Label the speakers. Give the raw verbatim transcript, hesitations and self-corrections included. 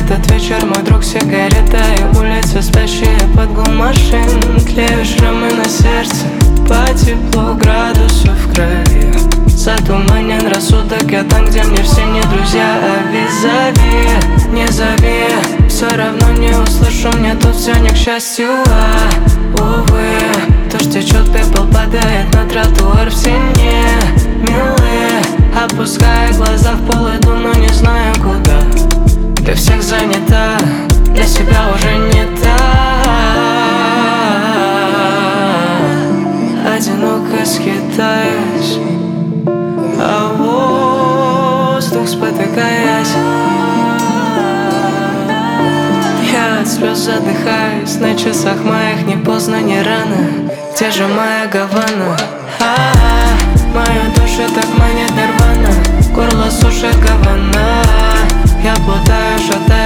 Speaker 1: этот вечер, мой друг, сигарета и улицы, спящие под гул машин. Тлеют шрамы на сердце, по теплу градусов в крови. Затуманен рассудок, я там, где мне все не друзья, а визави. Не зови, все равно не услышу, мне тут все не к счастью, а увы. Дождь течет, пепел падает на тротуар, все не милые. Опуская глаза в пол, иду, но не знаю куда. Для всех занята, для себя уже не та. Одиноко скитаюсь, а воздух спотыкаясь. Я от слез задыхаюсь, на часах моих не поздно, не рано. Где же моя Гавана? А-а-а, мою душу так манит нирвана, горло сушит Гавана. Я плутаю, шатаю.